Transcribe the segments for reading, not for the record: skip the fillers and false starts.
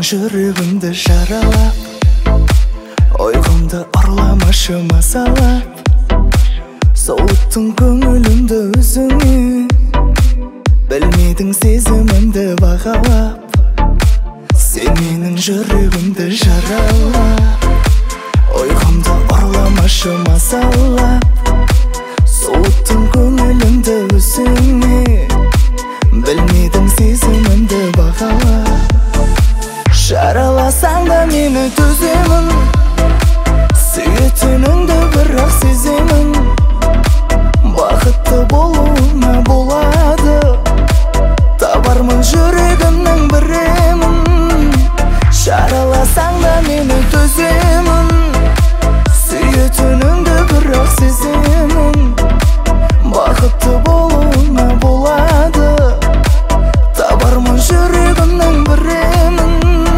жүрегімді жаралап, ойғымды ұрламашы мазалап, соуыттың көңілімді өзіңе, білмедің сезімімді бағалап. Сен менің жүрегімді жаралап, ойғымды ұрламашы мазалап, соуыттың көңілімді өзіңе, білмедің сезімімді бағалап. Жараласаң да мені төземін, сүйетініңді бірақ сеземін. Бақытты болуыңа болады, табармын жүрегімнің бір емін. Жараласаң да мені төземін, сүйетініңді бірақ сеземін. Бақытты болуыңа болады, табармын жүрегімнің бір емін.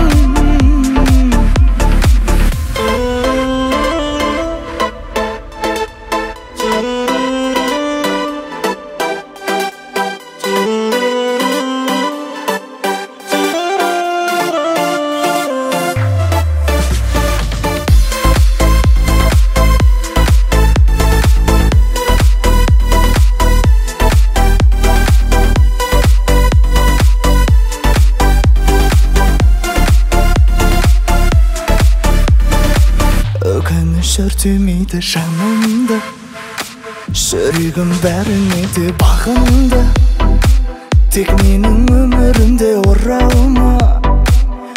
Өртемейді жанымды, жүрегім бәріне де бағынды. Тек менің өмірімде оралма,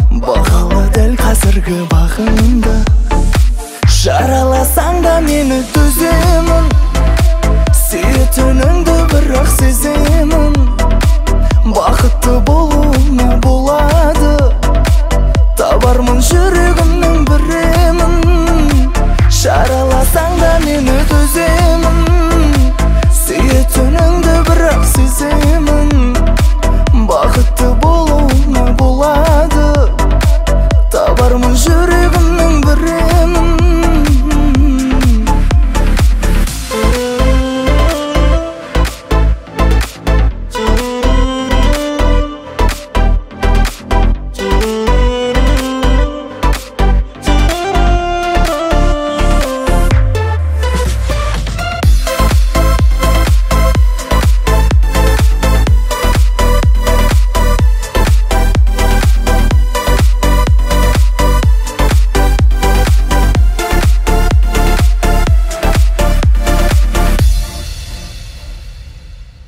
бағала дәл қазіргі бағыңды. Жараласаң да мені